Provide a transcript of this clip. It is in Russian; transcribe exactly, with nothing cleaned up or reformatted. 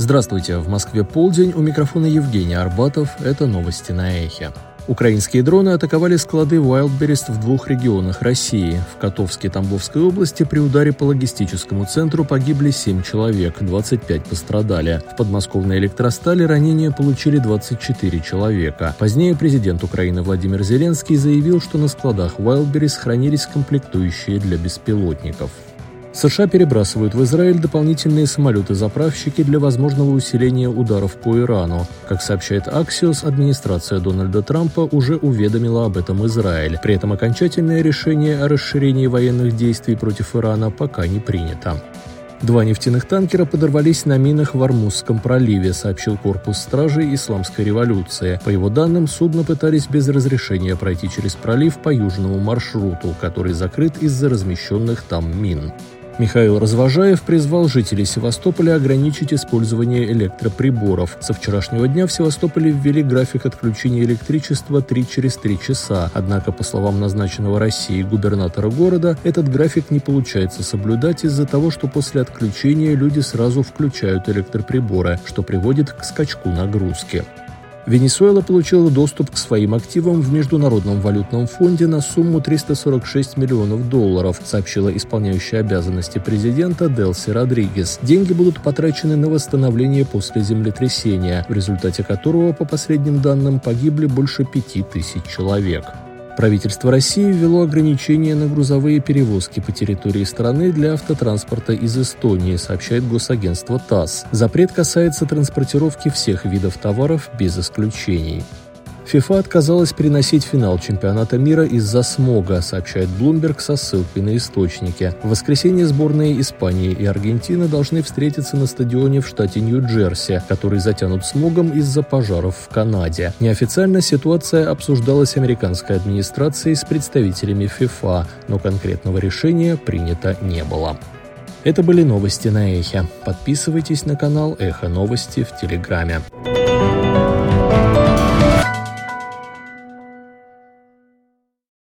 Здравствуйте, в Москве полдень, у микрофона Евгений Арбатов, это новости на Эхе. Украинские дроны атаковали склады Wildberries в двух регионах России. В Котовске Тамбовской области при ударе по логистическому центру погибли семь человек, двадцать пять пострадали. В подмосковной Электростали ранения получили двадцать четыре человека. Позднее президент Украины Владимир Зеленский заявил, что на складах Wildberries хранились комплектующие для беспилотников. США перебрасывают в Израиль дополнительные самолеты-заправщики для возможного усиления ударов по Ирану. Как сообщает Axios, администрация Дональда Трампа уже уведомила об этом Израиль. При этом окончательное решение о расширении военных действий против Ирана пока не принято. Два нефтяных танкера подорвались на минах в Ормузском проливе, сообщил корпус стражей Исламской революции. По его данным, судно пытались без разрешения пройти через пролив по южному маршруту, который закрыт из-за размещенных там мин. Михаил Развожаев призвал жителей Севастополя ограничить использование электроприборов. Со вчерашнего дня в Севастополе ввели график отключения электричества три через три часа. Однако, по словам назначенного Россией губернатора города, этот график не получается соблюдать из-за того, что после отключения люди сразу включают электроприборы, что приводит к скачку нагрузки. Венесуэла получила доступ к своим активам в Международном валютном фонде на сумму триста сорок шесть миллионов долларов, сообщила исполняющая обязанности президента Делси Родригес. Деньги будут потрачены на восстановление после землетрясения, в результате которого, по последним данным, погибли больше пяти тысяч человек. Правительство России ввело ограничения на грузовые перевозки по территории страны для автотранспорта из Эстонии, сообщает госагентство ТАСС. Запрет касается транспортировки всех видов товаров без исключений. ФИФА отказалась переносить финал чемпионата мира из-за смога, сообщает Bloomberg со ссылкой на источники. В воскресенье сборные Испании и Аргентины должны встретиться на стадионе в штате Нью-Джерси, который затянут смогом из-за пожаров в Канаде. Неофициально ситуация обсуждалась американской администрацией с представителями ФИФА, но конкретного решения принято не было. Это были новости на Эхе. Подписывайтесь на канал Эхо Новости в Телеграме.